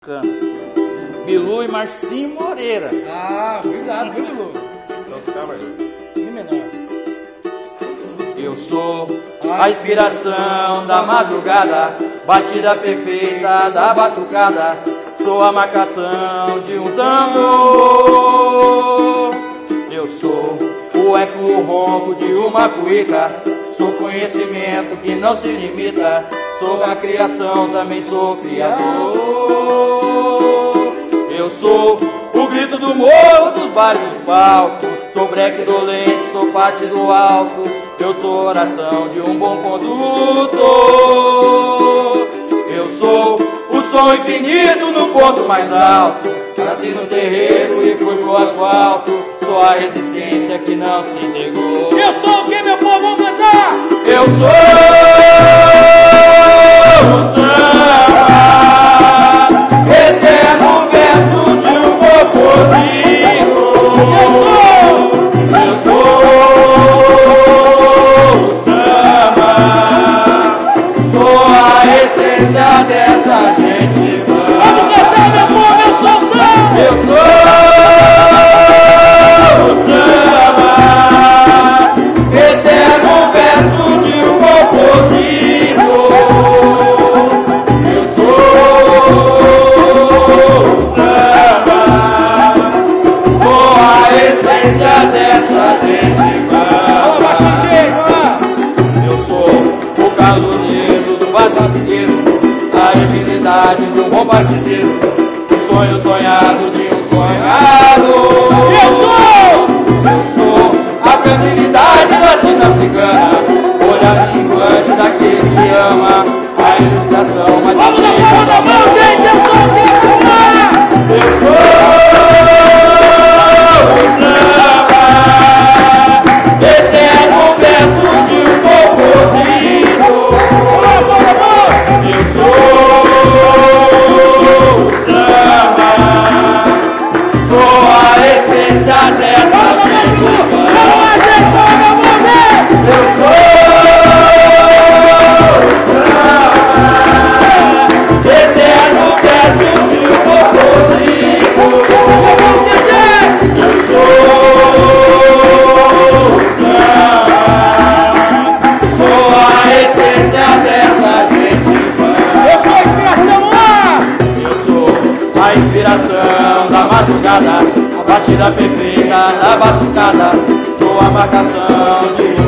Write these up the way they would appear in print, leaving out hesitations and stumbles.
Cana. Bilu e Marcinho Moreira. Ah, cuidado, viu, Bilu? Em menor. Eu sou a inspiração da madrugada, batida perfeita da batucada. Sou a marcação de um tambor. Eu sou o eco ronco de uma cuíca. Sou conhecimento que não se limita. Sou a criação, também sou criador. Eu sou o grito do morro, dos bares, dos palcos. Sou breque dolente, sou parte do alto. Eu sou oração de um bom condutor. Eu sou o som infinito no ponto mais alto. Nasci no terreiro e fui pro asfalto. Sou a resistência que não se negou. Eu sou o que, meu povo? Vamos cantar! Eu sou o samba, eterno verso de um compositor. Eu sou o samba, sou a essência dessa gente. Vamos cantar, meu povo! Eu sou o samba! Eu sou o samba, eterno verso de um compositor. Eu sou o samba, sou a essência dessa gente. Fala baixinho, Eu sou o caluneiro do batateiro, a agilidade do bom batideiro, o sonho sonhado de um sonhado. Eu sou a brasilidade latino-africana, olhar minguante daquele que ama, a ilustração mais vamos na palma da mão, gente! Eu sou o que? Eu sou o samba, eterno verso de um compositor. Eu sou o samba, sou a essência dessa gente. Eu sou o samba, eterno verso de um compositor. Eu sou o samba, sou a essência dessa gente. Eu sou a inspiração lá! Eu sou a inspiração da madrugada, a batida perfeita da batucada. Sou a marcação de um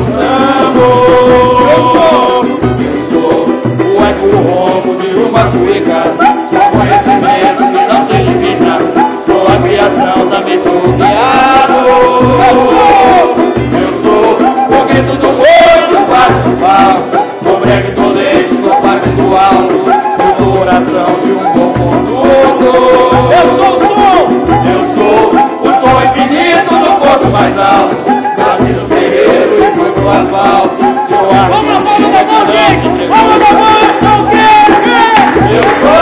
tambor. Eu sou o eco ronco de uma cuíca. Sou conhecimento que não se limita. Sou a criação, também sou criador. Eu sou o grito do morro dos bares do palco. Sou breque dolente, sou parte do alto. Eu sou oração de um bom condutor. Eu sou o som! Eu sou o som infinito no ponto mais alto. Nasci no terreiro e fui pro asfalto. Vamos na palma da mão, gente! Vamos na mão, eu sou o quê? Eu sou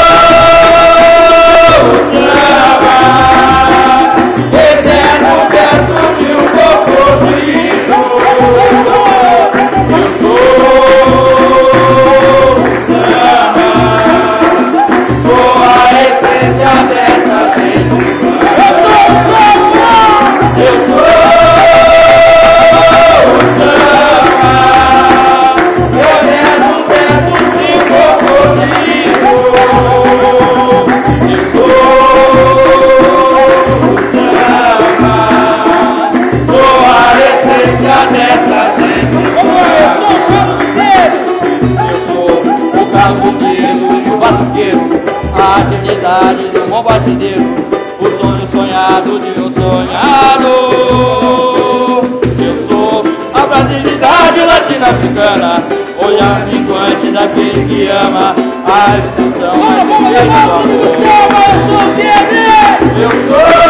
o samba, eterno verso de um compositor. Eu sou o samba, sou a essência dessa gente. Eu sou o samba, eu sou o samba, eterno verso de um compositor. Eu sou o samba, sou a essência dessa gente. Eu sou o calo dos dedos! Eu sou o carro dos dedos e o batuqueiro, a agilidade de um bom batideiro, o sonho sonhado de um sonhador. Eu sou a brasilidade latino-africana, olhar minguante daquele que ama, a ilustração mais Vamos, vamos, perfeita do vamos, do amor. céu, eu sou o quê? Eu sou